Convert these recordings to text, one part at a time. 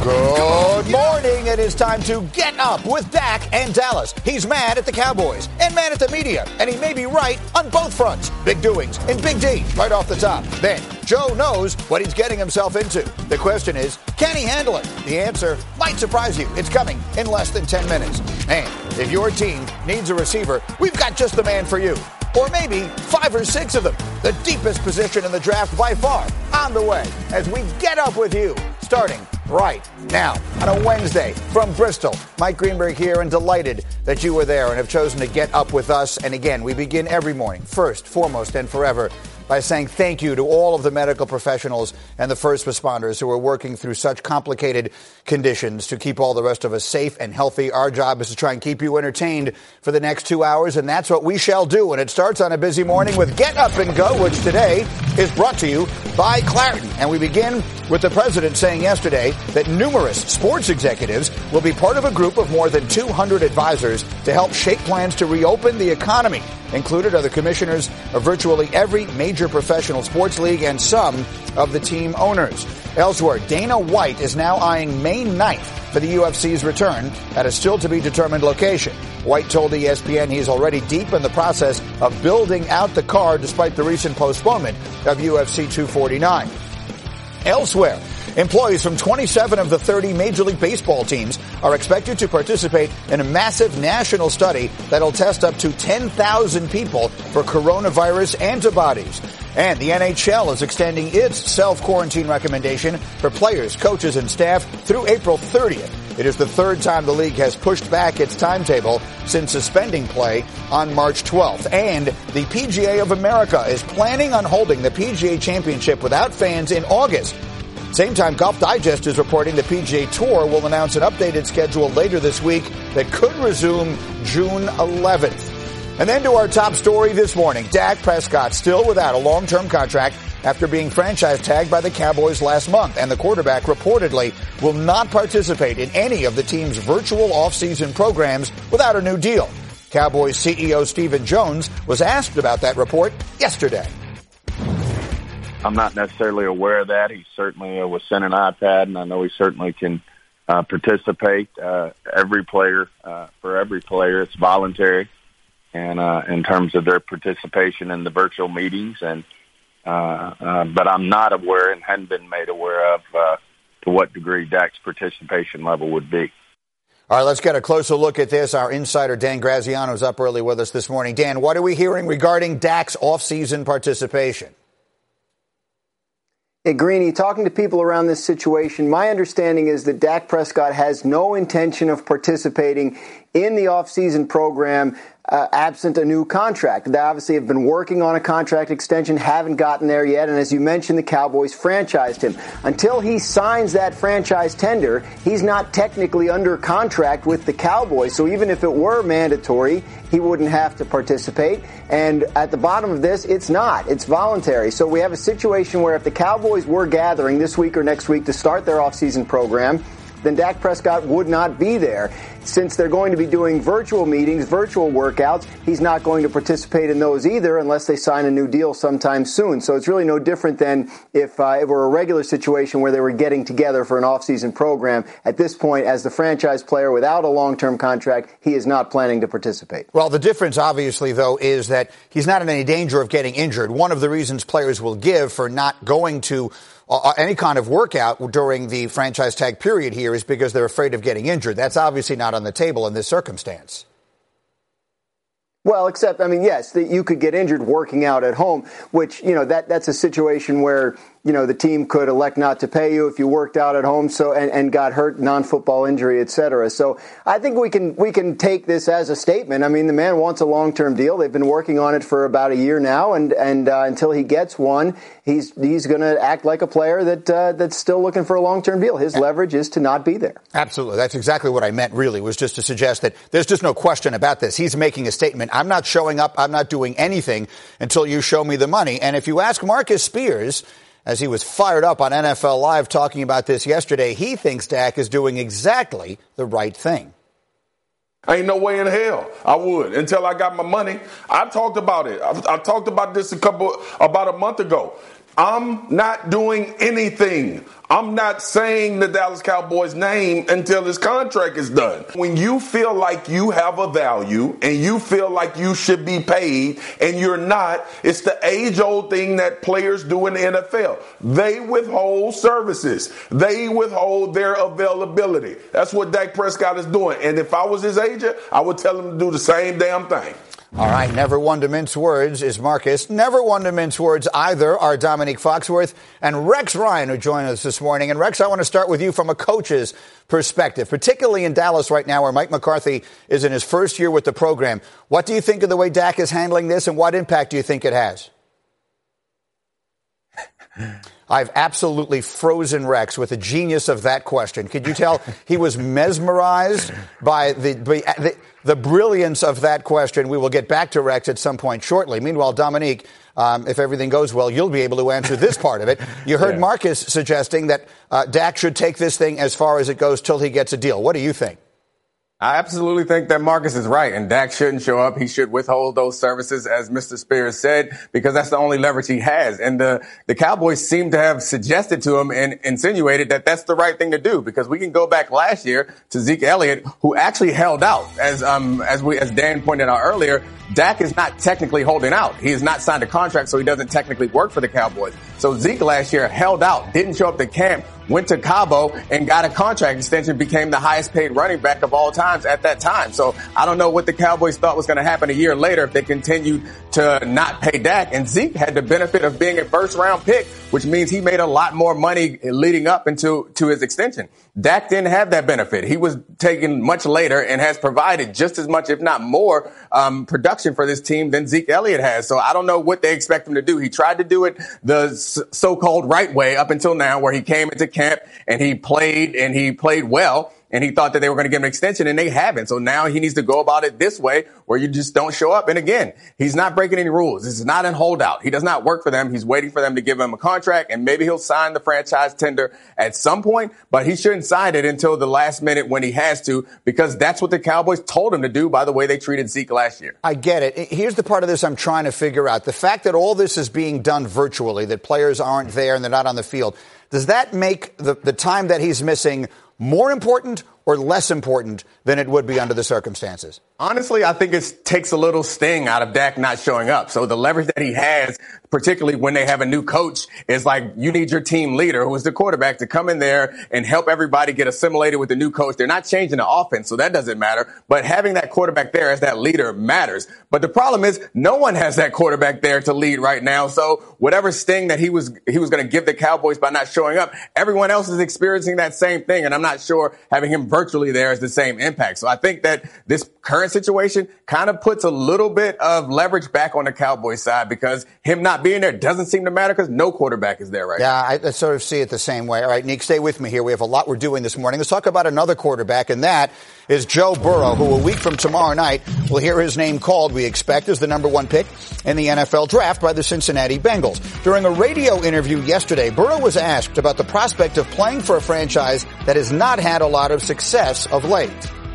Good morning. It is time to get up with Dak and Dallas. He's mad at the Cowboys and mad at the media, and he may be right on both fronts. Big doings in Big D right off the top. Then Joe knows what he's getting himself into. The question is, can he handle it? The answer might surprise you. It's coming in less than 10 minutes. And if your team needs a receiver, we've got just the man for you. Or maybe 5 or 6 of them. The deepest position in the draft by far on the way as we get up with you, starting right now on a Wednesday from Bristol. Mike Greenberg here, and delighted that you were there and have chosen to get up with us. And again, we begin every morning, first, foremost, and forever, by saying thank you to all of the medical professionals and the first responders who are working through such complicated conditions to keep all the rest of us safe and healthy. Our job is to try and keep you entertained for the next 2 hours, and that's what we shall do. And it starts on a busy morning with Get Up and Go, which today is brought to you by Claritin. And we begin with the president saying yesterday that numerous sports executives will be part of a group of more than 200 advisors to help shape plans to reopen the economy. Included are the commissioners of virtually every major professional sports league and some of the team owners. Elsewhere, Dana White is now eyeing May 9th for the UFC's return at a still-to-be-determined location. White told ESPN he's already deep in the process of building out the card despite the recent postponement of UFC 249. Elsewhere, employees from 27 of the 30 Major League Baseball teams are expected to participate in a massive national study that'll test up to 10,000 people for coronavirus antibodies. And the NHL is extending its self-quarantine recommendation for players, coaches, and staff through April 30th. It is the third time the league has pushed back its timetable since suspending play on March 12th. And the PGA of America is planning on holding the PGA Championship without fans in August. Same time, Golf Digest is reporting the PGA Tour will announce an updated schedule later this week that could resume June 11th. And then to our top story this morning, Dak Prescott still without a long-term contract after being franchise tagged by the Cowboys last month. And the quarterback reportedly will not participate in any of the team's virtual offseason programs without a new deal. Cowboys CEO Stephen Jones was asked about that report yesterday. I'm not necessarily aware of that. He certainly was sent an iPad, and I know he certainly can participate. Every player, for every player, it's voluntary, and in terms of their participation in the virtual meetings. And but I'm not aware and hadn't been made aware of to what degree Dak's participation level would be. All right, let's get a closer look at this. Our insider, Dan Graziano, is up early with us this morning. Dan, what are we hearing regarding Dak's offseason participation? Hey, Greeny, talking to people around this situation, my understanding is that Dak Prescott has no intention of participating in the offseason program absent a new contract. They obviously have been working on a contract extension, haven't gotten there yet, and as you mentioned, the Cowboys franchised him. Until he signs that franchise tender, he's not technically under contract with the Cowboys, so even if it were mandatory, he wouldn't have to participate. And at the bottom of this, it's not. It's voluntary. So we have a situation where if the Cowboys were gathering this week or next week to start their offseason program, then Dak Prescott would not be there. Since they're going to be doing virtual meetings, virtual workouts, he's not going to participate in those either unless they sign a new deal sometime soon. So it's really no different than if it were a regular situation where they were getting together for an off-season program. At this point, as the franchise player without a long-term contract, he is not planning to participate. Well, the difference, obviously, though, is that he's not in any danger of getting injured. One of the reasons players will give for not going to any kind of workout during the franchise tag period here is because they're afraid of getting injured. That's obviously not on the table in this circumstance. Well, except, I mean, yes, that you could get injured working out at home, which, you know, that's a situation where, you know, the team could elect not to pay you if you worked out at home, so and got hurt, non-football injury, et cetera. So I think we can take this as a statement. I mean, the man wants a long-term deal. They've been working on it for about a year now, and until he gets one, he's going to act like a player that's still looking for a long-term deal. His leverage is to not be there. Absolutely. That's exactly what I meant, really, was just to suggest that there's just no question about this. He's making a statement. I'm not showing up. I'm not doing anything until you show me the money. And if you ask Marcus Spears, as he was fired up on NFL Live talking about this yesterday, he thinks Dak is doing exactly the right thing. Ain't no way in hell I would until I got my money. I talked about it. I talked about this about a month ago. I'm not doing anything I'm not saying the Dallas Cowboys name until his contract is done. When you feel like you have a value and you feel like you should be paid and you're not, it's the age-old thing that players do in the NFL. They withhold services. They withhold their availability. That's what Dak Prescott is doing. And if I was his agent, I would tell him to do the same damn thing. All right, never one to mince words is Marcus. Never one to mince words either are Dominique Foxworth and Rex Ryan, who join us this morning. And Rex, I want to start with you from a coach's perspective, particularly in Dallas right now where Mike McCarthy is in his first year with the program. What do you think of the way Dak is handling this, and what impact do you think it has? I've absolutely frozen Rex with the genius of that question. Could you tell he was mesmerized by the brilliance of that question? We will get back to Rex at some point shortly. Meanwhile, Dominique, if everything goes well, you'll be able to answer this part of it. You heard Marcus suggesting that Dak should take this thing as far as it goes till he gets a deal. What do you think? I absolutely think that Marcus is right, and Dak shouldn't show up. He should withhold those services, as Mr. Spears said, because that's the only leverage he has. And the Cowboys seem to have suggested to him and insinuated that that's the right thing to do, because we can go back last year to Zeke Elliott, who actually held out. As Dan pointed out earlier, Dak is not technically holding out. He has not signed a contract, so he doesn't technically work for the Cowboys. So Zeke last year held out, didn't show up to camp, went to Cabo and got a contract extension, became the highest paid running back of all times at that time. So I don't know what the Cowboys thought was going to happen a year later if they continued to not pay Dak. And Zeke had the benefit of being a first round pick, which means he made a lot more money leading up to his extension. Dak didn't have that benefit. He was taken much later and has provided just as much, if not more, production for this team than Zeke Elliott has. So I don't know what they expect him to do. He tried to do it the so-called right way up until now, where he came into camp and he played well. And he thought that they were going to give him an extension, and they haven't. So now he needs to go about it this way, where you just don't show up. And again, he's not breaking any rules. This is not a holdout. He does not work for them. He's waiting for them to give him a contract, and maybe he'll sign the franchise tender at some point, but he shouldn't sign it until the last minute when he has to, because that's what the Cowboys told him to do by the way they treated Zeke last year. I get it. Here's the part of this I'm trying to figure out. The fact that all this is being done virtually, that players aren't there and they're not on the field, does that make the time that he's missing more important or less important than it would be under the circumstances? Honestly, I think it takes a little sting out of Dak not showing up. So the leverage that he has, particularly when they have a new coach, is like, you need your team leader, who is the quarterback, to come in there and help everybody get assimilated with the new coach. They're not changing the offense, so that doesn't matter. But having that quarterback there as that leader matters. But the problem is, no one has that quarterback there to lead right now. So whatever sting that he was going to give the Cowboys by not showing up, everyone else is experiencing that same thing. And I'm not sure having him virtually there is the same impact. So I think that this current situation kind of puts a little bit of leverage back on the Cowboys side, because him not being there doesn't seem to matter because no quarterback is there right now. Yeah, I sort of see it the same way. All right, Nick, stay with me here. We have a lot we're doing this morning. Let's talk about another quarterback, and that is Joe Burrow, who a week from tomorrow night will hear his name called, we expect, as the number one pick in the NFL draft by the Cincinnati Bengals. During a radio interview yesterday, Burrow was asked about the prospect of playing for a franchise that has not had a lot of success of late.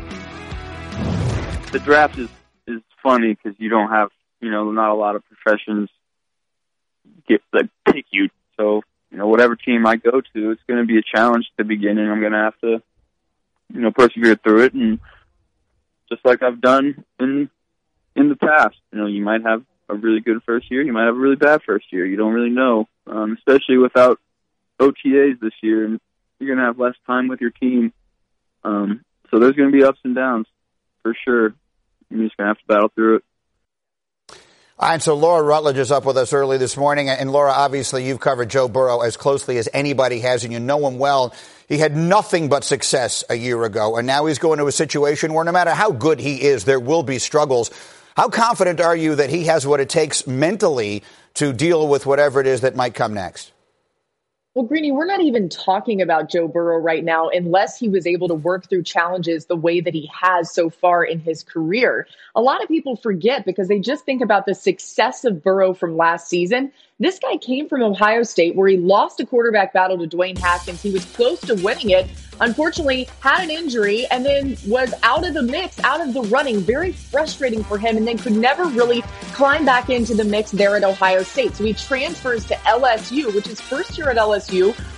The draft is funny because you don't have, not a lot of professions that pick you. So, whatever team I go to, it's going to be a challenge at the beginning. I'm going to have to, persevere through it. And just like I've done in the past, you might have a really good first year. You might have a really bad first year. You don't really know, especially without OTAs this year. And you're going to have less time with your team. So there's going to be ups and downs for sure. You're just going to have to battle through it. All right, so Laura Rutledge is up with us early this morning. And Laura, obviously you've covered Joe Burrow as closely as anybody has, and you know him well. He had nothing but success a year ago, and now he's going to a situation where no matter how good he is, there will be struggles. How confident are you that he has what it takes mentally to deal with whatever it is that might come next? Well, Greeny, we're not even talking about Joe Burrow right now unless he was able to work through challenges the way that he has so far in his career. A lot of people forget because they just think about the success of Burrow from last season. This guy came from Ohio State, where he lost a quarterback battle to Dwayne Haskins. He was close to winning it, unfortunately had an injury, and then was out of the mix, out of the running. Very frustrating for him, and then could never really climb back into the mix there at Ohio State. So he transfers to LSU, which is first year at LSU,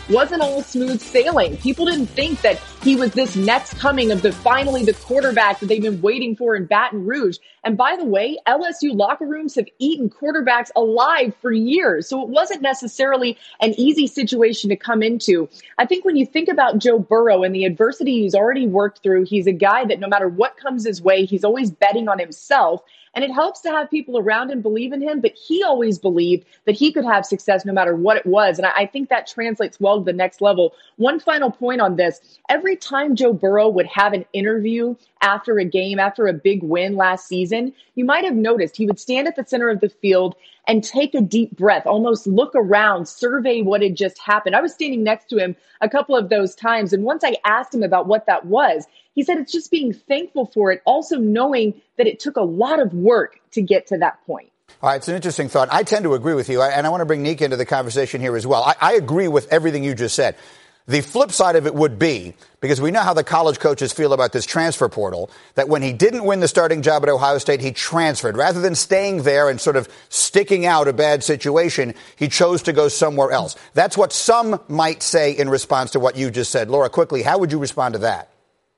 wasn't all smooth sailing. People didn't think that he was this next coming of finally the quarterback that they've been waiting for in Baton Rouge. And by the way, LSU locker rooms have eaten quarterbacks alive for years. So it wasn't necessarily an easy situation to come into. I think when you think about Joe Burrow and the adversity he's already worked through, he's a guy that no matter what comes his way, he's always betting on himself. And it helps to have people around him believe in him, but he always believed that he could have success no matter what it was. And I think that translates well to the next level. One final point on this. Every time Joe Burrow would have an interview after a game, after a big win last season, you might have noticed he would stand at the center of the field and take a deep breath, almost look around, survey what had just happened. I was standing next to him a couple of those times. And once I asked him about what that was, he said it's just being thankful for it, also knowing that it took a lot of work to get to that point. All right, it's an interesting thought. I tend to agree with you, and I want to bring Nika into the conversation here as well. I agree with everything you just said. The flip side of it would be, because we know how the college coaches feel about this transfer portal, that when he didn't win the starting job at Ohio State, he transferred. Rather than staying there and sort of sticking out a bad situation, he chose to go somewhere else. That's what some might say in response to what you just said. Laura, quickly, how would you respond to that?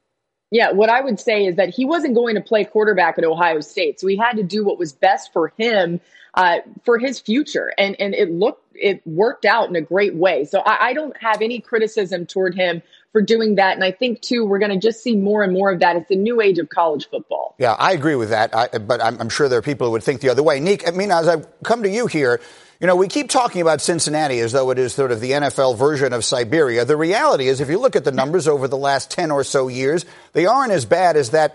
Yeah, what I would say is that he wasn't going to play quarterback at Ohio State. So he had to do what was best for him, for his future. And it worked out in a great way. So I don't have any criticism toward him for doing that. And I think, too, we're going to just see more and more of that. It's the new age of college football. Yeah, I agree with that. But I'm sure there are people who would think the other way. Nick, I mean, as I come to you here, you know, we keep talking about Cincinnati as though it is sort of the NFL version of Siberia. The reality is, if you look at the numbers over the last 10 or so years, they aren't as bad as that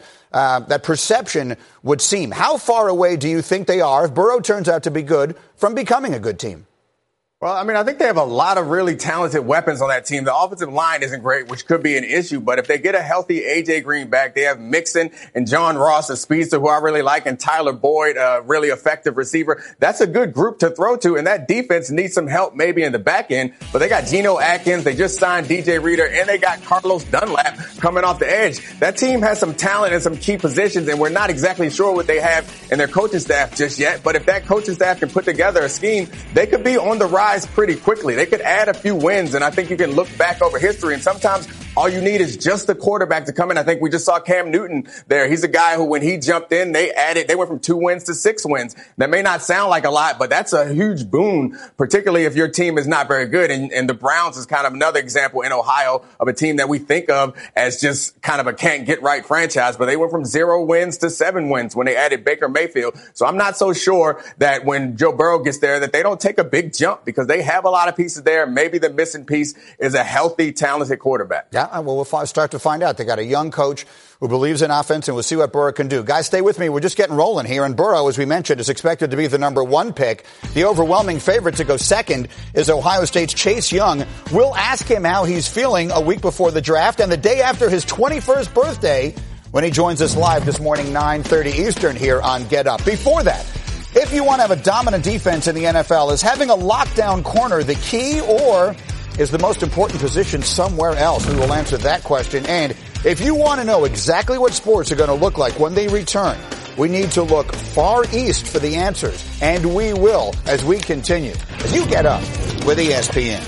perception would seem. How far away do you think they are, if Burrow turns out to be good, from becoming a good team? Well, I mean, I think they have a lot of really talented weapons on that team. The offensive line isn't great, which could be an issue. But if they get a healthy A.J. Green back, they have Mixon and John Ross, a speedster who I really like, and Tyler Boyd, a really effective receiver. That's a good group to throw to. And that defense needs some help maybe in the back end. But they got Geno Atkins. They just signed DJ Reader, and they got Carlos Dunlap coming off the edge. That team has some talent in some key positions, and we're not exactly sure what they have in their coaching staff just yet. But if that coaching staff can put together a scheme, they could be on the rise pretty quickly. They could add a few wins, and I think you can look back over history, and sometimes all you need is just the quarterback to come in. I think we just saw Cam Newton there. He's a guy who, when he jumped in, they went from 2 wins to 6 wins. That may not sound like a lot, but that's a huge boon, particularly if your team is not very good. And the Browns is kind of another example in Ohio of a team that we think of as just kind of a can't get right franchise, but they went from 0 wins to 7 wins when they added Baker Mayfield. So I'm not so sure that when Joe Burrow gets there that they don't take a big jump, because they have a lot of pieces there. Maybe the missing piece is a healthy, talented quarterback. Yeah, well, we'll start to find out. They got a young coach who believes in offense, and we'll see what Burrow can do. Guys, stay with me. We're just getting rolling here. And Burrow, as we mentioned, is expected to be the number 1 pick. The overwhelming favorite to go second is Ohio State's Chase Young. We'll ask him how he's feeling a week before the draft and the day after his 21st birthday when he joins us live this morning, 9:30 Eastern here on Get Up. Before that, if you want to have a dominant defense in the NFL, is having a lockdown corner the key, or is the most important position somewhere else? We will answer that question. And if you want to know exactly what sports are going to look like when they return, we need to look far east for the answers. And we will as we continue. As you Get Up with ESPN.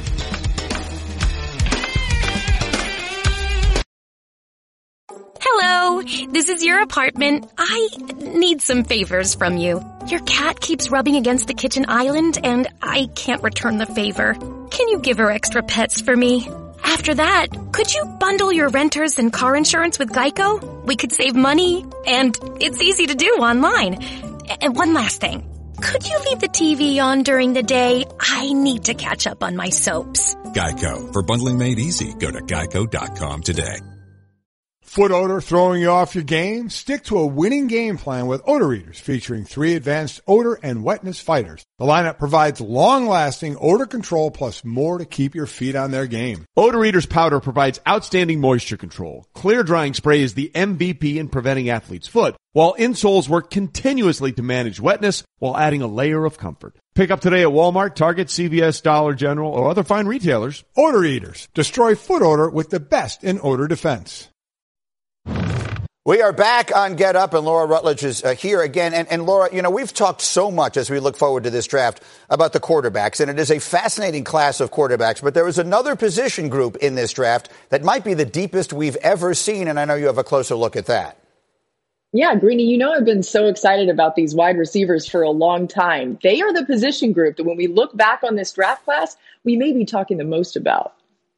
Hello, this is your apartment. I need some favors from you. Your cat keeps rubbing against the kitchen island, and I can't return the favor. Can you give her extra pets for me? After that, could you bundle your renters and car insurance with Geico? We could save money, and it's easy to do online. And one last thing. Could you leave the TV on during the day? I need to catch up on my soaps. Geico. For bundling made easy, go to geico.com today. Foot odor throwing you off your game? Stick to a winning game plan with Odor Eaters, featuring 3 advanced odor and wetness fighters. The lineup provides long-lasting odor control plus more to keep your feet on their game. Odor Eaters powder provides outstanding moisture control. Clear drying spray is the MVP in preventing athlete's foot, while insoles work continuously to manage wetness while adding a layer of comfort. Pick up today at Walmart, Target, CVS, Dollar General, or other fine retailers. Odor Eaters. Destroy foot odor with the best in odor defense. We are back on Get Up, and Laura Rutledge is here again. And Laura, you know, we've talked so much as we look forward to this draft about the quarterbacks, and it is a fascinating class of quarterbacks. But there is another position group in this draft that might be the deepest we've ever seen, and I know you have a closer look at that. Yeah, Greeny, you know I've been so excited about these wide receivers for a long time. They are the position group that when we look back on this draft class, we may be talking the most about.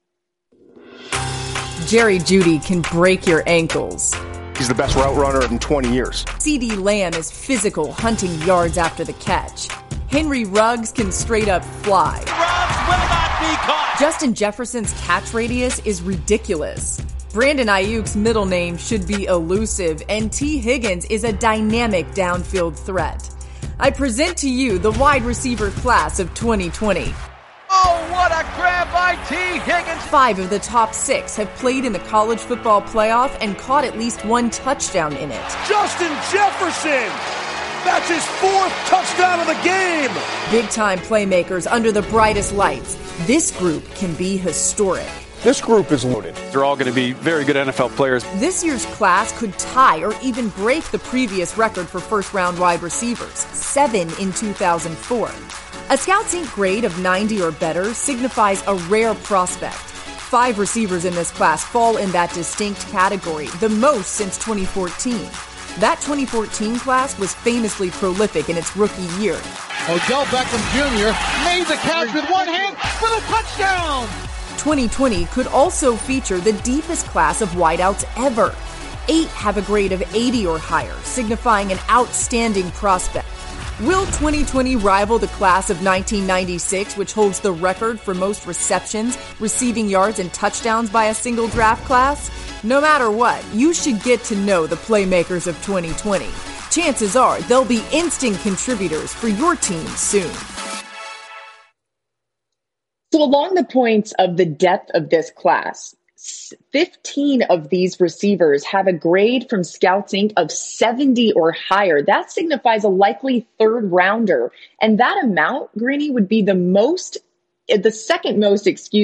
Jerry Jeudy can break your ankles. He's the best route runner in 20 years. CeeDee Lamb is physical, hunting yards after the catch. Henry Ruggs can straight up fly. Ruggs will not be caught. Justin Jefferson's catch radius is ridiculous. Brandon Ayuk's middle name should be elusive, and T. Higgins is a dynamic downfield threat. I present to you the wide receiver class of 2020. Oh, what a grab by T. Higgins! 5 of the top 6 have played in the college football playoff and caught at least 1 touchdown in it. Justin Jefferson! That's his 4th touchdown of the game! Big-time playmakers under the brightest lights. This group can be historic. This group is loaded. They're all going to be very good NFL players. This year's class could tie or even break the previous record for first-round wide receivers, 7 in 2004. A Scouts Inc. grade of 90 or better signifies a rare prospect. 5 receivers in this class fall in that distinct category, the most since 2014. That 2014 class was famously prolific in its rookie year. Odell Beckham Jr. made the catch with one hand for the touchdown! 2020 could also feature the deepest class of wideouts ever. 8 have a grade of 80 or higher, signifying an outstanding prospect. Will 2020 rival the class of 1996, which holds the record for most receptions, receiving yards, and touchdowns by a single draft class? No matter what, you should get to know the playmakers of 2020. Chances are they'll be instant contributors for your team soon. So along the points of the depth of this class, 15 of these receivers have a grade from Scouts Inc. of 70 or higher. That signifies a likely third rounder. And that amount, Greeny, would be the second most,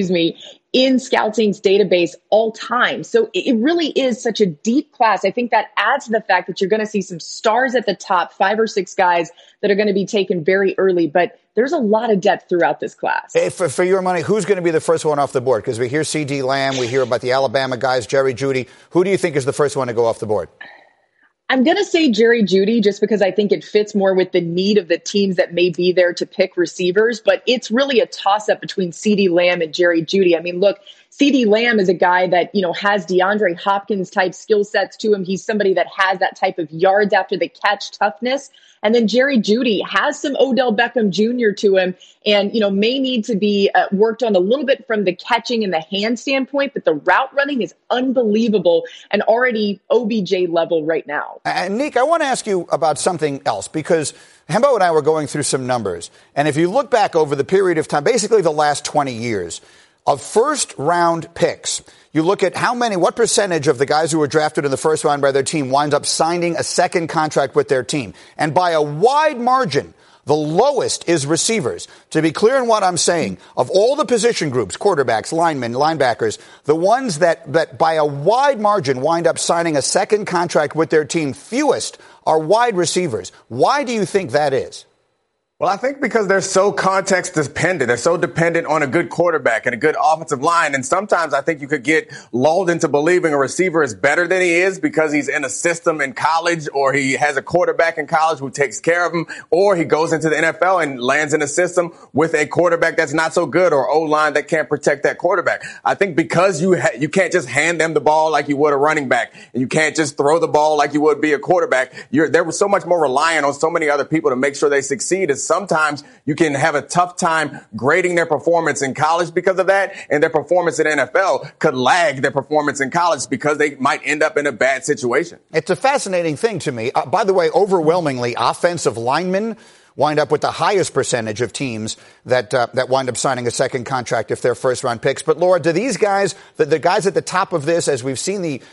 in Scouts Inc.'s database all time. So it really is such a deep class. I think that adds to the fact that you're going to see some stars at the top, 5 or 6 guys that are going to be taken very early. But there's a lot of depth throughout this class. Hey, for your money, who's going to be the first one off the board? Because we hear CeeDee Lamb, we hear about the Alabama guys, Jerry Jeudy. Who do you think is the first one to go off the board? I'm going to say Jerry Jeudy just because I think it fits more with the need of the teams that may be there to pick receivers. But it's really a toss-up between CeeDee Lamb and Jerry Jeudy. I mean, look, CeeDee Lamb is a guy that, has DeAndre Hopkins type skill sets to him. He's somebody that has that type of yards after the catch toughness. And then Jerry Jeudy has some Odell Beckham Jr. to him and, may need to be worked on a little bit from the catching and the hand standpoint. But the route running is unbelievable and already OBJ level right now. And Nick, I want to ask you about something else because Hembo and I were going through some numbers. And if you look back over the period of time, basically the last 20 years, of first-round picks, you look at what percentage of the guys who were drafted in the first round by their team wind up signing a second contract with their team. And by a wide margin, the lowest is receivers. To be clear in what I'm saying, of all the position groups, quarterbacks, linemen, linebackers, the ones that by a wide margin wind up signing a second contract with their team, fewest are wide receivers. Why do you think that is? Well, I think because they're so context dependent. They're so dependent on a good quarterback and a good offensive line. And sometimes I think you could get lulled into believing a receiver is better than he is because he's in a system in college or he has a quarterback in college who takes care of him or he goes into the NFL and lands in a system with a quarterback that's not so good or O-line that can't protect that quarterback. I think because you can't just hand them the ball like you would a running back and you can't just throw the ball like you would be a quarterback. There was so much more reliant on so many other people to make sure they succeed. Sometimes you can have a tough time grading their performance in college because of that, and their performance in NFL could lag their performance in college because they might end up in a bad situation. It's a fascinating thing to me. By the way, overwhelmingly, offensive linemen wind up with the highest percentage of teams that wind up signing a second contract if they're first-round picks. But, Laura, do these guys, the guys at the top of this, as we've seen the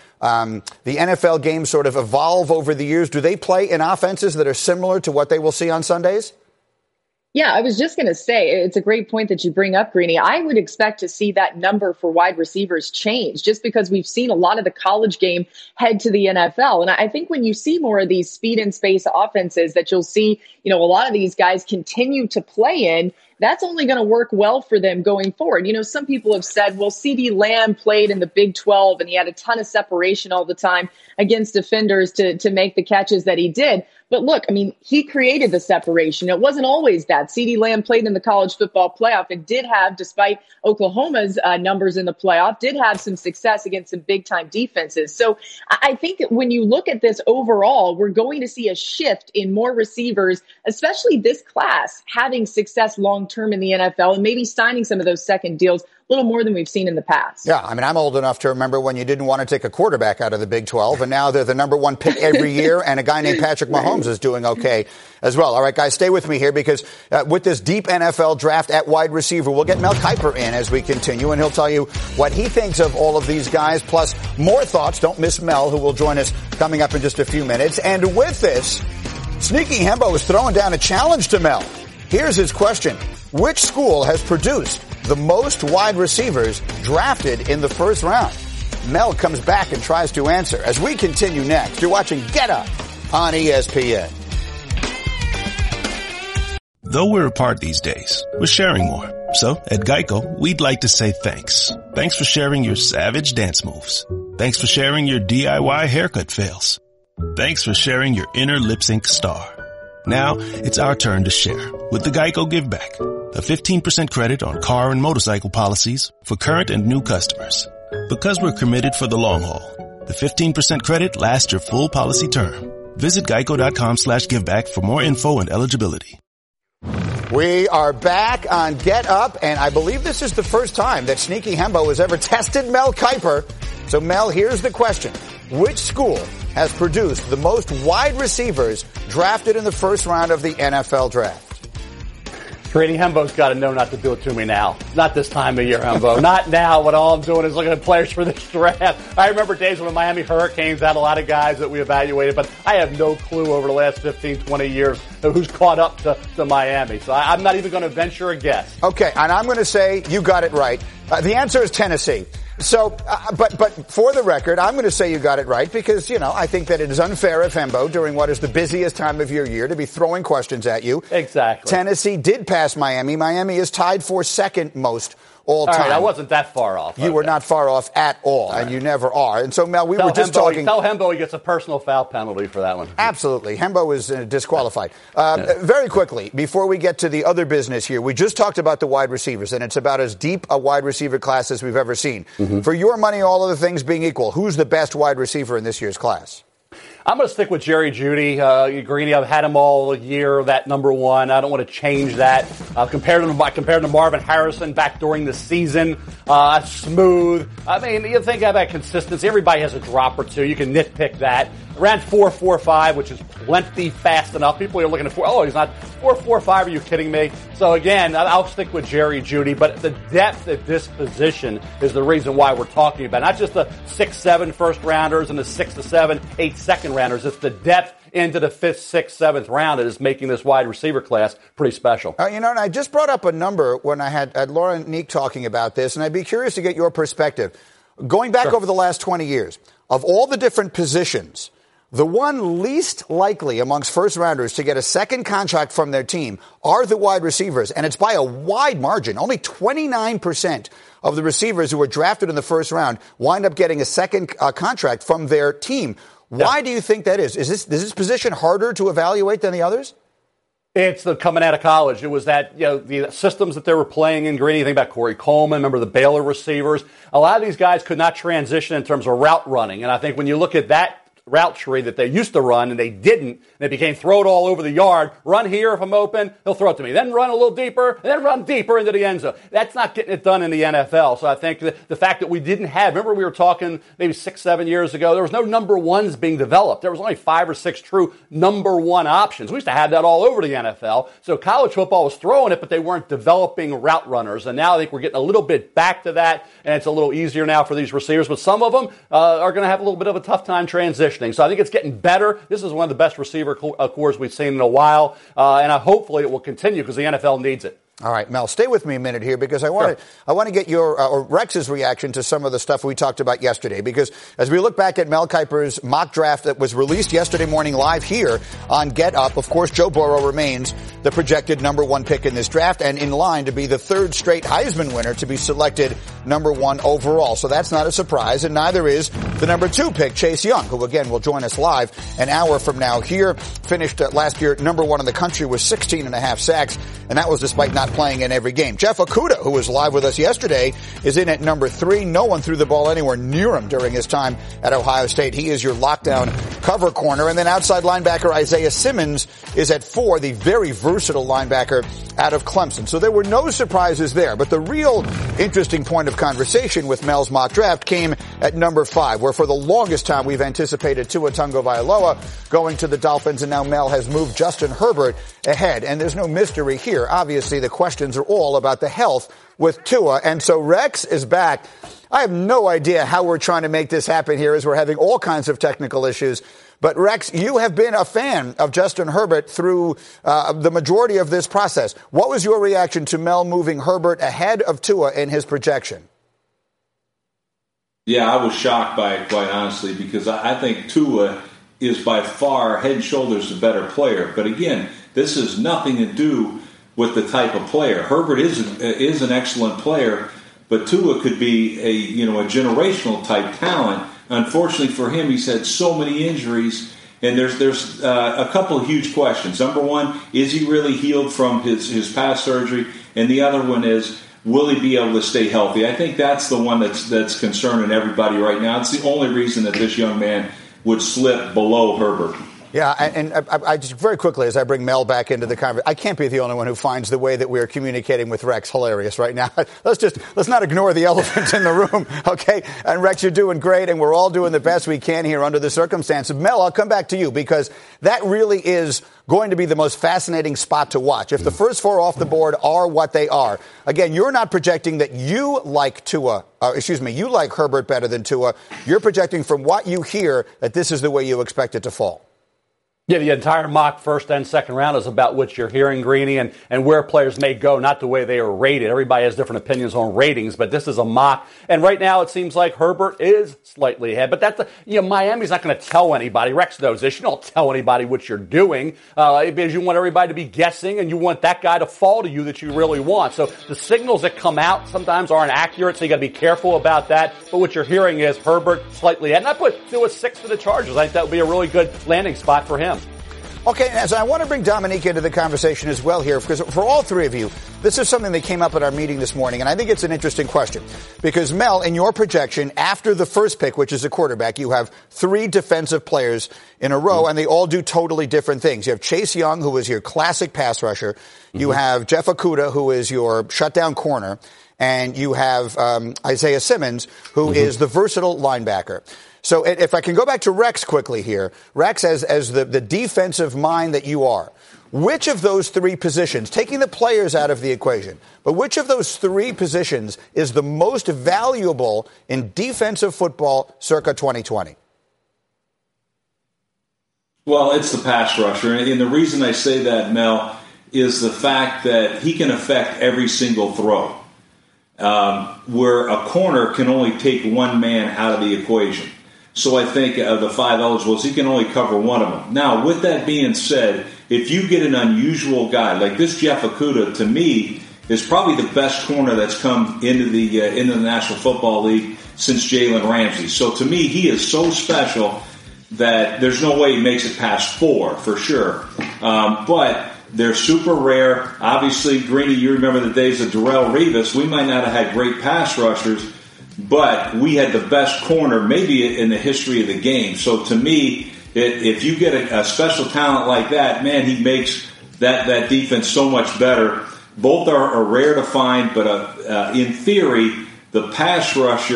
NFL game sort of evolve over the years, do they play in offenses that are similar to what they will see on Sundays? Yeah, I was just going to say, it's a great point that you bring up, Greeny. I would expect to see that number for wide receivers change just because we've seen a lot of the college game head to the NFL. And I think when you see more of these speed and space offenses that you'll see, a lot of these guys continue to play in, that's only going to work well for them going forward. Some people have said, well, CeeDee Lamb played in the Big 12 and he had a ton of separation all the time against defenders to make the catches that he did. But look, he created the separation. It wasn't always that. CeeDee Lamb played in the college football playoff and did have, despite Oklahoma's numbers in the playoff, did have some success against some big-time defenses. So I think when you look at this overall, we're going to see a shift in more receivers, especially this class, having success long-term in the NFL and maybe signing some of those second deals a little more than we've seen in the past. Yeah, I'm old enough to remember when you didn't want to take a quarterback out of the Big 12, and now they're the number one pick every year, and a guy named Patrick Mahomes is doing okay as well. All right, guys, stay with me here because with this deep NFL draft at wide receiver, we'll get Mel Kiper in as we continue, and he'll tell you what he thinks of all of these guys, plus more thoughts. Don't miss Mel, who will join us coming up in just a few minutes. And with this, Sneaky Hembo is throwing down a challenge to Mel. Here's his question. Which school has produced the most wide receivers drafted in the first round? Mel comes back and tries to answer as we continue next. You're watching Get Up on ESPN. Though we're apart these days, we're sharing more. So at Geico, we'd like to say thanks. Thanks for sharing your savage dance moves. Thanks for sharing your DIY haircut fails. Thanks for sharing your inner lip sync star. Now it's our turn to share with the Geico Give Back. A 15% credit on car and motorcycle policies for current and new customers. Because we're committed for the long haul, the 15% credit lasts your full policy term. Visit geico.com/giveback for more info and eligibility. We are back on Get Up, and I believe this is the first time that Sneaky Hembo has ever tested Mel Kiper. So, Mel, here's the question. Which school has produced the most wide receivers drafted in the first round of the NFL draft? Greeny, Hembo's got to know not to do it to me now. Not this time of year, Hembo. Not now when all I'm doing is looking at players for this draft. I remember days when the Miami Hurricanes had a lot of guys that we evaluated, but I have no clue over the last 15, 20 years who's caught up to Miami. So I'm not even going to venture a guess. Okay, and I'm going to say you got it right. The answer is Tennessee. So, but for the record, I'm going to say you got it right because, I think that it is unfair of Hembo during what is the busiest time of your year to be throwing questions at you. Exactly. Tennessee did pass Miami. Miami is tied for second most all time. All right, I wasn't that far off. You were not far off at all, and you never are. And so, Mel, we were just talking. Tell Hembo he gets a personal foul penalty for that one. Absolutely. Hembo is disqualified. Very quickly, before we get to the other business here, we just talked about the wide receivers, and it's about as deep a wide receiver class as we've ever seen. Mm-hmm. For your money, all other things being equal, who's the best wide receiver in this year's class? I'm going to stick with Jerry Jeudy. Greeny, I've had him all year, that number one. I don't want to change that. Compared to Marvin Harrison back during the season, smooth. You think about consistency. Everybody has a drop or two. You can nitpick that. Ran 4.45, which is plenty fast enough. People are looking at he's not 4.45. Are you kidding me? So again, I'll stick with Jerry Jeudy, but the depth at this position is the reason why we're talking about it. Not just the 6-7 first rounders and the 6-7, 8 second rounders. It's the depth into the 5th, 6th, 7th round that is making this wide receiver class pretty special. And I just brought up a number when I had Laura Neek talking about this, and I'd be curious to get your perspective. Going back over the last 20 years, of all the different positions, the one least likely amongst first rounders to get a second contract from their team are the wide receivers, and it's by a wide margin. Only 29% of the receivers who were drafted in the first round wind up getting a second contract from their team. Why do you think that is? Is this position harder to evaluate than the others? It's the coming out of college. It was that, the systems that they were playing in. Greeny, think about Corey Coleman, remember the Baylor receivers. A lot of these guys could not transition in terms of route running. And I think when you look at that route tree that they used to run and they didn't, and it became throw it all over the yard, run here if I'm open, he'll throw it to me. Then run a little deeper, and then run deeper into the end zone. That's not getting it done in the NFL. So I think the fact that we didn't have, remember we were talking maybe 6-7 years ago, there was no number ones being developed. There was only 5 or 6 true number one options. We used to have that all over the NFL. So college football was throwing it, but they weren't developing route runners. And now I think we're getting a little bit back to that, and it's a little easier now for these receivers. But some of them are going to have a little bit of a tough time transitioning. conditioning. So I think it's getting better. This is one of the best receiver cores we've seen in a while, and hopefully it will continue because the NFL needs it. All right, Mel, stay with me a minute here because I want to get your or Rex's reaction to some of the stuff we talked about yesterday. Because as we look back at Mel Kiper's mock draft that was released yesterday morning live here on Get Up, of course, Joe Burrow remains the projected number 1 pick in this draft and in line to be the 3rd straight Heisman winner to be selected number 1 overall. So that's not a surprise, and neither is the number 2 pick, Chase Young, who again will join us live an hour from now here. Finished last year number 1 in the country with 16.5 sacks, and that was despite not playing in every game. Jeff Okudah, who was live with us yesterday, is in at number 3. No one threw the ball anywhere near him during his time at Ohio State. He is your lockdown cover corner. And then outside linebacker Isaiah Simmons is at 4, the very versatile linebacker out of Clemson. So there were no surprises there. But the real interesting point of conversation with Mel's mock draft came at number 5, where for the longest time we've anticipated Tua Tagovailoa going to the Dolphins, and now Mel has moved Justin Herbert ahead. And there's no mystery here. Obviously, the questions are all about the health with Tua. And so Rex is back. I have no idea how we're trying to make this happen here as we're having all kinds of technical issues. But Rex, you have been a fan of Justin Herbert through the majority of this process. What was your reaction to Mel moving Herbert ahead of Tua in his projection? Yeah, I was shocked by it, quite honestly, because I think Tua is by far head and shoulders the better player. But again, this has nothing to do with the type of player. Herbert is an excellent player, but Tua could be a generational type talent. Unfortunately for him, he's had so many injuries, and there's a couple of huge questions. Number one, is he really healed from his past surgery? And the other one is, will he be able to stay healthy? I think that's the one that's concerning everybody right now. It's the only reason that this young man would slip below Herbert. Yeah, and I just very quickly, as I bring Mel back into the conversation, I can't be the only one who finds the way that we're communicating with Rex hilarious right now. Let's not ignore the elephant in the room, okay? And Rex, you're doing great, and we're all doing the best we can here under the circumstances. Mel, I'll come back to you because that really is going to be the most fascinating spot to watch. If the first 4 off the board are what they are, again, you're not projecting that you like you like Herbert better than Tua. You're projecting from what you hear that this is the way you expect it to fall. Yeah, the entire mock first and second round is about what you're hearing, Greeny, and where players may go, not the way they are rated. Everybody has different opinions on ratings, but this is a mock. And right now it seems like Herbert is slightly ahead. But Miami's not going to tell anybody. Rex knows this. You don't tell anybody what you're doing because you want everybody to be guessing, and you want that guy to fall to you that you really want. So the signals that come out sometimes aren't accurate, so you got to be careful about that. But what you're hearing is Herbert slightly ahead. And I put Tua 6 for the Chargers. I think that would be a really good landing spot for him. Okay, and so I want to bring Dominique into the conversation as well here, because for all three of you, this is something that came up at our meeting this morning, and I think it's an interesting question. Because, Mel, in your projection, after the first pick, which is a quarterback, you have 3 defensive players in a row, and they all do totally different things. You have Chase Young, who is your classic pass rusher. You have Jeff Okudah, who is your shutdown corner. And you have Isaiah Simmons, who is the versatile linebacker. So if I can go back to Rex quickly here, Rex, as the defensive mind that you are, which of those 3 positions, taking the players out of the equation, but which of those 3 positions is the most valuable in defensive football circa 2020? Well, it's the pass rusher. And the reason I say that, Mel, is the fact that he can affect every single throw. Where a corner can only take one man out of the equation. So I think of the 5 eligibles, he can only cover one of them. Now, with that being said, if you get an unusual guy, like this Jeff Okudah, to me, is probably the best corner that's come into the National Football League since Jalen Ramsey. So to me, he is so special that there's no way he makes it past 4, for sure. But they're super rare. Obviously, Greeny, you remember the days of Darrelle Revis. We might not have had great pass rushers, but we had the best corner maybe in the history of the game. So to me, if you get a special talent like that, man, he makes that defense so much better. Both are rare to find, but in theory, the pass rusher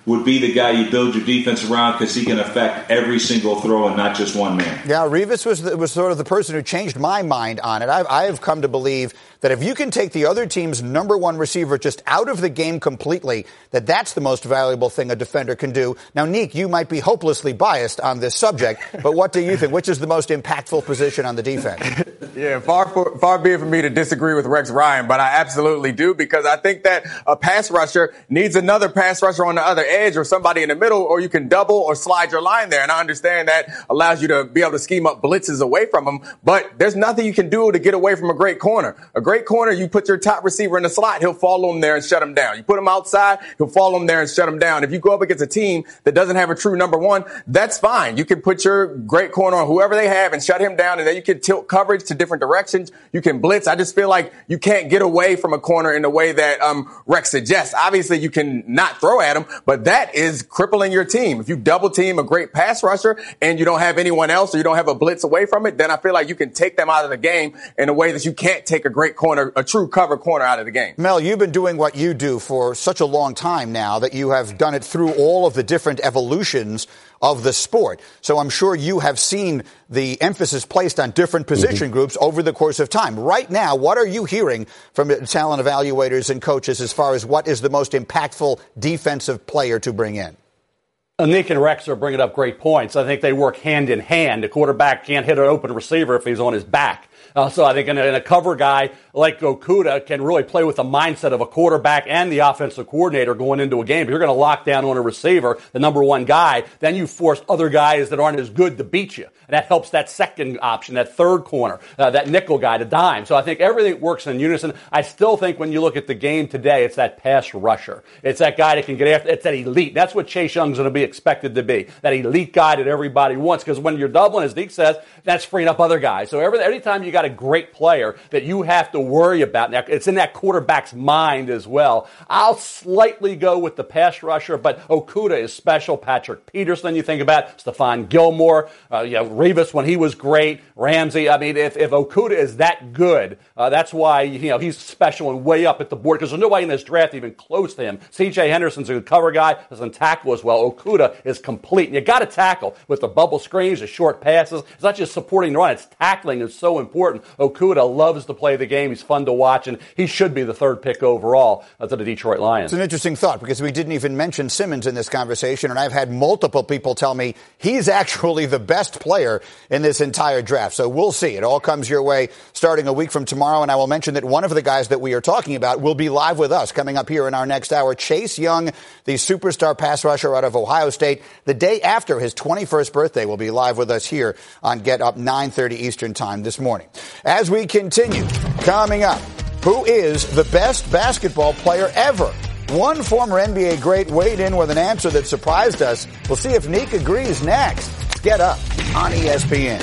would be the guy you build your defense around because he can affect every single throw and not just one man. Yeah, Revis was sort of the person who changed my mind on it. I have come to believe that if you can take the other team's number one receiver just out of the game completely, that's the most valuable thing a defender can do. Now, Neek, you might be hopelessly biased on this subject, but what do you think? Which is the most impactful position on the defense? Yeah, far be it for me to disagree with Rex Ryan, but I absolutely do, because I think that a pass rusher needs another pass rusher on the other edge or somebody in the middle, or you can double or slide your line there. And I understand that allows you to be able to scheme up blitzes away from them, but there's nothing you can do to get away from a great corner. A great corner, you put your top receiver in the slot, he'll follow him there and shut him down. You put him outside, he'll follow him there and shut him down. If you go up against a team that doesn't have a true number one, that's fine. You can put your great corner on whoever they have and shut him down, and then you can tilt coverage to different directions. You can blitz. I just feel like you can't get away from a corner in the way that Rex suggests. Obviously, you can not throw at him, but that is crippling your team. If you double team a great pass rusher and you don't have anyone else, or you don't have a blitz away from it, then I feel like you can take them out of the game in a way that you can't take a great corner, a true cover corner, out of the game. Mel, you've been doing what you do for such a long time now that you have done it through all of the different evolutions of the sport. So I'm sure you have seen the emphasis placed on different position groups over the course of time. Right now, what are you hearing from talent evaluators and coaches as far as what is the most impactful defensive player to bring in? Nick and Rex are bringing up great points. I think they work hand in hand. The quarterback can't hit an open receiver if he's on his back. So I think in a cover guy like Okudah can really play with the mindset of a quarterback and the offensive coordinator going into a game. If you're going to lock down on a receiver, the number one guy, then you force other guys that aren't as good to beat you. And that helps that second option, that third corner, that nickel guy, the dime. So I think everything works in unison. I still think when you look at the game today, it's that pass rusher. It's that guy that can get after. It's that elite. That's what Chase Young's going to be expected to be, that elite guy that everybody wants. Because when you're doubling, as Nick says, that's freeing up other guys. So every time you got a great player that you have to worry about, now it's in that quarterback's mind as well. I'll slightly go with the pass rusher, but Okudah is special. Patrick Peterson, you think about Stephon Gilmore, Revis when he was great, Ramsey. I mean, if Okudah is that good, that's why he's special and way up at the board, because there's nobody in this draft even close to him. C.J. Henderson's a good cover guy, doesn't tackle as well. Okudah is complete. And you got to tackle with the bubble screens, the short passes. It's not just supporting the run; it's tackling is so important. Okudah loves to play the game. He's fun to watch, and he should be the third pick overall to the Detroit Lions. It's an interesting thought, because we didn't even mention Simmons in this conversation, and I've had multiple people tell me he's actually the best player in this entire draft. So we'll see. It all comes your way starting a week from tomorrow, and I will mention that one of the guys that we are talking about will be live with us coming up here in our next hour. Chase Young, the superstar pass rusher out of Ohio State, the day after his 21st birthday, will be live with us here on Get Up, 9:30 Eastern Time this morning. As we continue, coming up, who is the best basketball player ever? One former NBA great weighed in with an answer that surprised us. We'll see if Neek agrees next. Get Up on ESPN.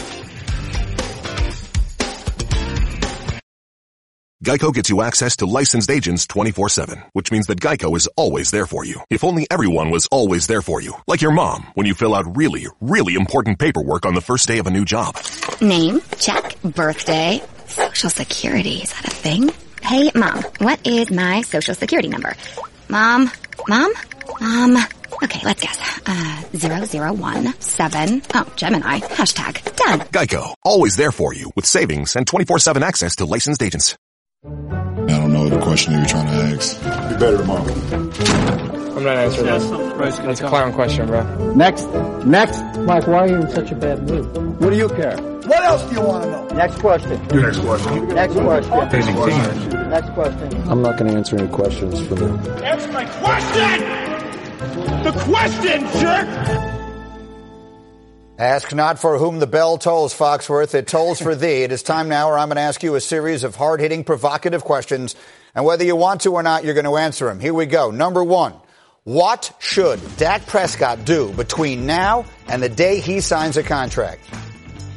Geico gets you access to licensed agents 24/7, which means that Geico is always there for you. If only everyone was always there for you. Like your mom, when you fill out really, really important paperwork on the first day of a new job. Name, check. Birthday, Social Security, is that a thing? Hey, Mom, what is my Social Security number? Mom. Okay, let's guess. 0017. Oh, Gemini. Hashtag done. Geico, always there for you with savings and 24/7 access to licensed agents. I don't know the question you're trying to ask. Be better tomorrow. I'm not answering that. That's a clown question, bro. Next. Mike, why are you in such a bad mood? What do you care? What else do you want to know? Next question. Next question. Next question. I'm not going to answer any questions for them. Answer my question! The question, jerk! Ask not for whom the bell tolls, Foxworth. It tolls for thee. It is time now where I'm going to ask you a series of hard-hitting, provocative questions. And whether you want to or not, you're going to answer them. Here we go. Number one. What should Dak Prescott do between now and the day he signs a contract?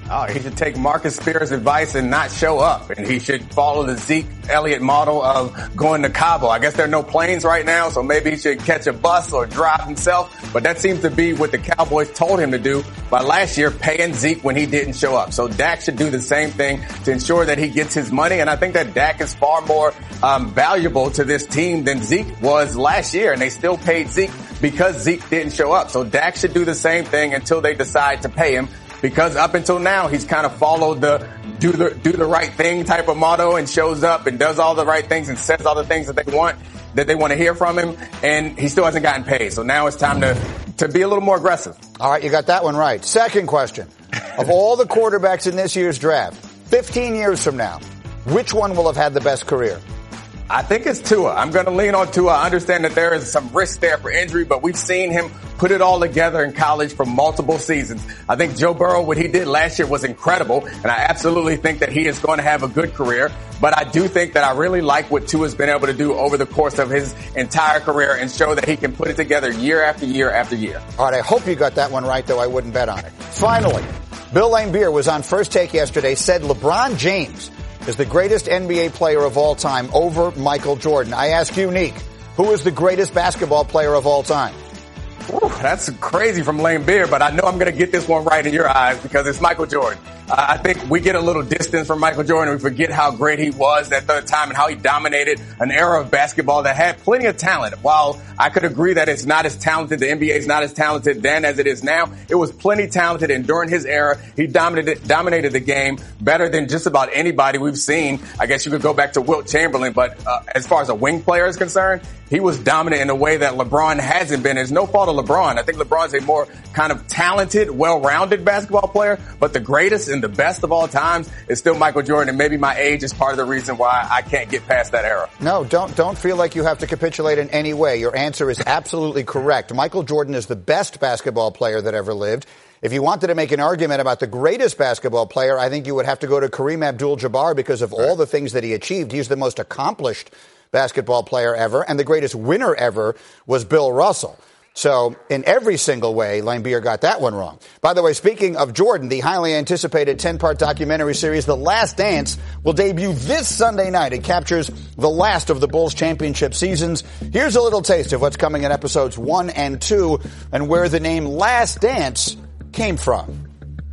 Oh, he should take Marcus Spears' advice and not show up. And he should follow the Zeke Elliott model of going to Cabo. I guess there are no planes right now, so maybe he should catch a bus or drive himself. But that seems to be what the Cowboys told him to do by last year, paying Zeke when he didn't show up. So Dak should do the same thing to ensure that he gets his money. And I think that Dak is far more valuable to this team than Zeke was last year. And they still paid Zeke because Zeke didn't show up. So Dak should do the same thing until they decide to pay him. Because up until now, he's kind of followed the do the right thing type of motto and shows up and does all the right things and says all the things that they want to hear from him. And he still hasn't gotten paid. So now it's time to be a little more aggressive. All right, you got that one right. Second question. Of all the quarterbacks in this year's draft, 15 years from now, which one will have had the best career? I think it's Tua. I'm going to lean on Tua. I understand that there is some risk there for injury, but we've seen him put it all together in college for multiple seasons. I think Joe Burrow, what he did last year was incredible, and I absolutely think that he is going to have a good career. But I do think that I really like what Tua's been able to do over the course of his entire career and show that he can put it together year after year after year. All right, I hope you got that one right, though I wouldn't bet on it. Finally, Bill Laimbeer was on First Take yesterday, said LeBron James is the greatest NBA player of all time over Michael Jordan. I ask you, Neek, who is the greatest basketball player of all time? Ooh, that's crazy from Laimbeer, but I know I'm going to get this one right in your eyes because it's Michael Jordan. I think we get a little distance from Michael Jordan. We forget how great he was at the time and how he dominated an era of basketball that had plenty of talent. While I could agree that it's not as talented, the NBA is not as talented then as it is now, it was plenty talented, and during his era, he dominated the game better than just about anybody we've seen. I guess you could go back to Wilt Chamberlain, but as far as a wing player is concerned, he was dominant in a way that LeBron hasn't been. It's no fault of LeBron. I think LeBron's a more kind of talented, well-rounded basketball player, but the greatest and the best of all times is still Michael Jordan, and maybe my age is part of the reason why I can't get past that era. No, don't feel like you have to capitulate in any way. Your answer is absolutely correct. Michael Jordan is the best basketball player that ever lived. If you wanted to make an argument about the greatest basketball player, I think you would have to go to Kareem Abdul-Jabbar because of all the things that he achieved. He's the most accomplished basketball player ever, and the greatest winner ever was Bill Russell. So in every single way, Laimbeer got that one wrong. By the way, speaking of Jordan, the highly anticipated 10-part documentary series, The Last Dance, will debut this Sunday night. It captures the last of the Bulls championship seasons. Here's a little taste of what's coming in episodes 1 and 2 and where the name Last Dance came from.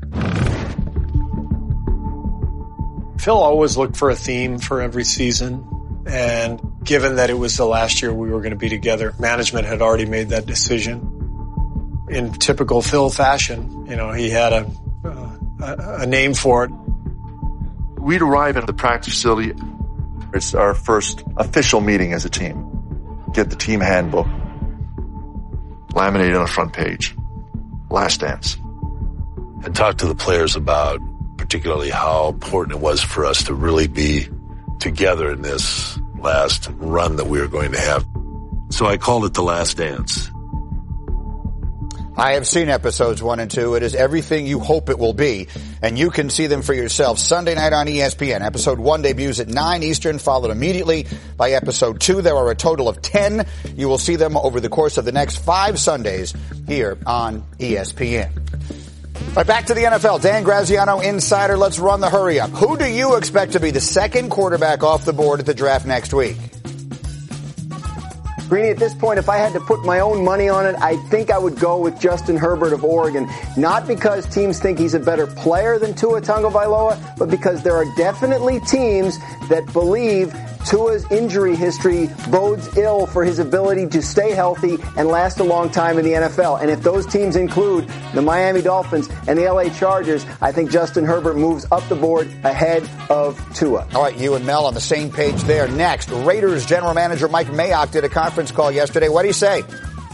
Phil always looked for a theme for every season. And given that it was the last year we were going to be together, management had already made that decision. In typical Phil fashion, he had a name for it. We'd arrive at the practice facility. It's our first official meeting as a team. Get the team handbook, laminated on the front page. Last Dance. And talk to the players about particularly how important it was for us to really be together in this last run that we were going to have. So I called it The Last Dance. I have seen episodes 1 and 2. It is everything you hope it will be, and you can see them for yourself Sunday night on ESPN. Episode 1 debuts at 9 Eastern, followed immediately by Episode 2. There are a total of 10. You will see them over the course of the next 5 Sundays here on ESPN. All right, back to the NFL. Dan Graziano, Insider. Let's run the hurry up. Who do you expect to be the second quarterback off the board at the draft next week? Greeny, at this point, if I had to put my own money on it, I think I would go with Justin Herbert of Oregon. Not because teams think he's a better player than Tua Tagovailoa, but because there are definitely teams that believe Tua's injury history bodes ill for his ability to stay healthy and last a long time in the NFL. And if those teams include the Miami Dolphins and the LA Chargers, I think Justin Herbert moves up the board ahead of Tua. All right, you and Mel on the same page there. Next, Raiders general manager Mike Mayock did a conference call yesterday. What did he say?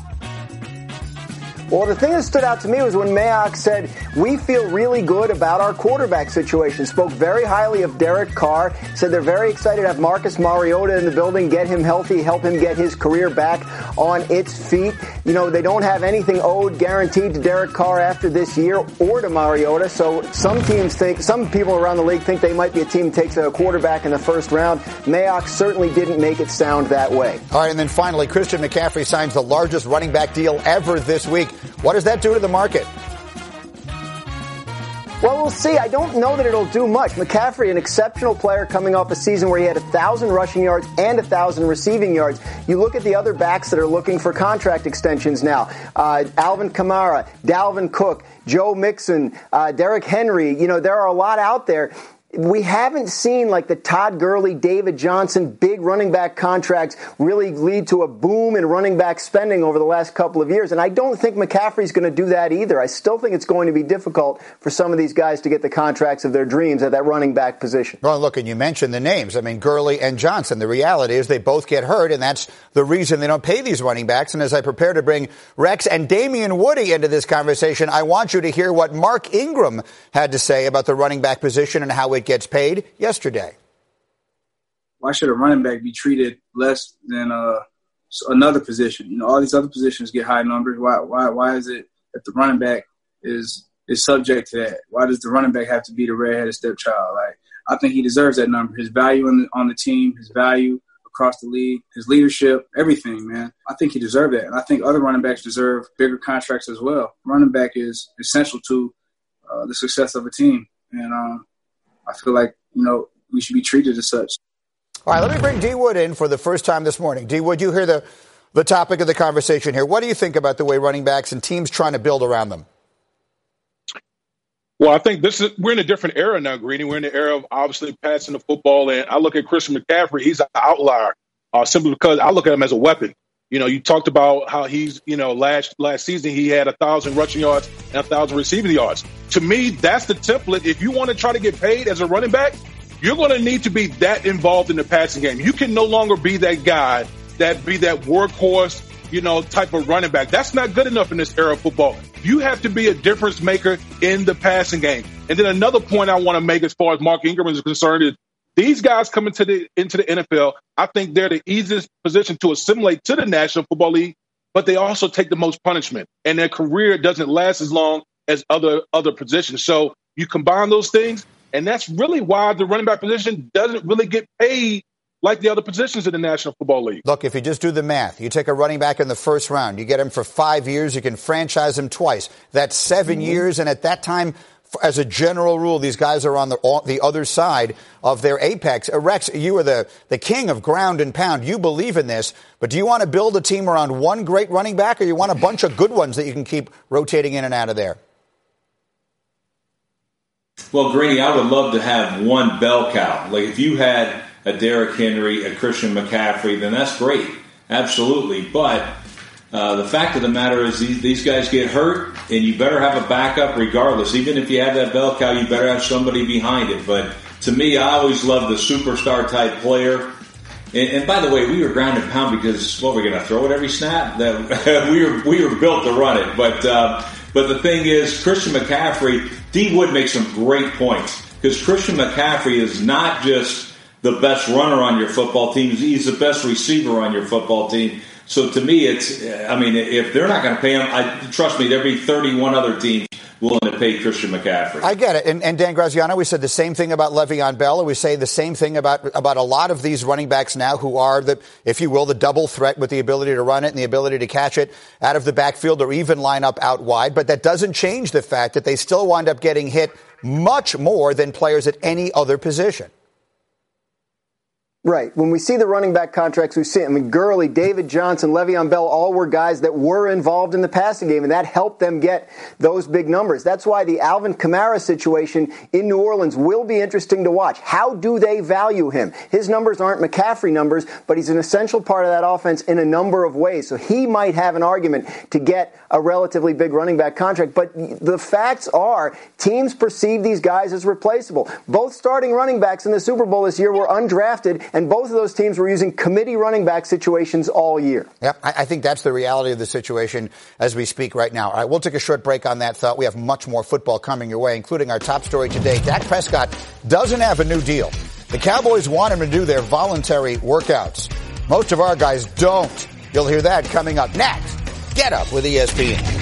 Well, the thing that stood out to me was when Mayock said, we feel really good about our quarterback situation. Spoke very highly of Derek Carr. Said they're very excited to have Marcus Mariota in the building, get him healthy, help him get his career back on its feet. They don't have anything owed, guaranteed to Derek Carr after this year or to Mariota. So some people around the league think they might be a team that takes a quarterback in the first round. Mayock certainly didn't make it sound that way. All right, and then finally, Christian McCaffrey signs the largest running back deal ever this week. What does that do to the market? Well, we'll see. I don't know that it'll do much. McCaffrey, an exceptional player coming off a season where he had 1,000 rushing yards and 1,000 receiving yards. You look at the other backs that are looking for contract extensions now. Alvin Kamara, Dalvin Cook, Joe Mixon, Derrick Henry. There are a lot out there. We haven't seen like the Todd Gurley, David Johnson, big running back contracts really lead to a boom in running back spending over the last couple of years. And I don't think McCaffrey's going to do that either. I still think it's going to be difficult for some of these guys to get the contracts of their dreams at that running back position. Well, look, and you mentioned the names. I mean, Gurley and Johnson. The reality is they both get hurt, and that's the reason they don't pay these running backs. And as I prepare to bring Rex and Damian Woody into this conversation, I want you to hear what Mark Ingram had to say about the running back position and how it gets paid yesterday. Why should a running back be treated less than another position? All these other positions get high numbers. Why is it that the running back is subject to that? Why does the running back have to be the redheaded stepchild? I think he deserves that number. His value on the team, his value across the league, his leadership, everything, man. I think he deserves that. And I think other running backs deserve bigger contracts as well. Running back is essential to the success of a team. And I feel like, we should be treated as such. All right, let me bring D. Wood in for the first time this morning. D. Wood, you hear the topic of the conversation here. What do you think about the way running backs and teams trying to build around them? Well, I think we're in a different era now, Greeny. We're in the era of obviously passing the football. And I look at Christian McCaffrey, he's an outlier simply because I look at him as a weapon. You talked about how he's, last season he had 1,000 rushing yards and 1,000 receiving yards. To me, that's the template. If you want to try to get paid as a running back, you're going to need to be that involved in the passing game. You can no longer be that guy that workhorse, type of running back. That's not good enough in this era of football. You have to be a difference maker in the passing game. And then another point I want to make as far as Mark Ingram is concerned is these guys coming into the NFL, I think they're the easiest position to assimilate to the National Football League, but they also take the most punishment, and their career doesn't last as long as other positions. So you combine those things, and that's really why the running back position doesn't really get paid like the other positions in the National Football League. Look, if you just do the math, you take a running back in the first round, you get him for 5 years, you can franchise him twice. That's 7 years, and at that time, as a general rule, these guys are on the other side of their apex. Rex, you are the king of ground and pound. You believe in this, but do you want to build a team around one great running back, or you want a bunch of good ones that you can keep rotating in and out of there? Well, Greeny, I would love to have one bell cow. Like if you had a Derrick Henry, a Christian McCaffrey, then that's great. Absolutely. But the fact of the matter is these guys get hurt, and you better have a backup regardless. Even if you have that bell cow, you better have somebody behind it. But to me, I always love the superstar-type player. And by the way, we were ground and pound because, we're going to throw it every snap? That we were built to run it. But the thing is, Christian McCaffrey, D. Wood makes some great points. Because Christian McCaffrey is not just the best runner on your football team. He's the best receiver on your football team. So to me, if they're not going to pay him, trust me, there'll be 31 other teams willing to pay Christian McCaffrey. I get it. And Dan Graziano, we said the same thing about Le'Veon Bell. We say the same thing about a lot of these running backs now who are, if you will, the double threat with the ability to run it and the ability to catch it out of the backfield or even line up out wide. But that doesn't change the fact that they still wind up getting hit much more than players at any other position. Right. When we see the running back contracts, we see, Gurley, David Johnson, Le'Veon Bell, all were guys that were involved in the passing game, and that helped them get those big numbers. That's why the Alvin Kamara situation in New Orleans will be interesting to watch. How do they value him? His numbers aren't McCaffrey numbers, but he's an essential part of that offense in a number of ways. So he might have an argument to get a relatively big running back contract. But the facts are teams perceive these guys as replaceable. Both starting running backs in the Super Bowl this year were undrafted, and both of those teams were using committee running back situations all year. Yeah, I think that's the reality of the situation as we speak right now. All right, we'll take a short break on that thought. We have much more football coming your way, including our top story today. Dak Prescott doesn't have a new deal. The Cowboys want him to do their voluntary workouts. Most of our guys don't. You'll hear that coming up next. Get Up with ESPN.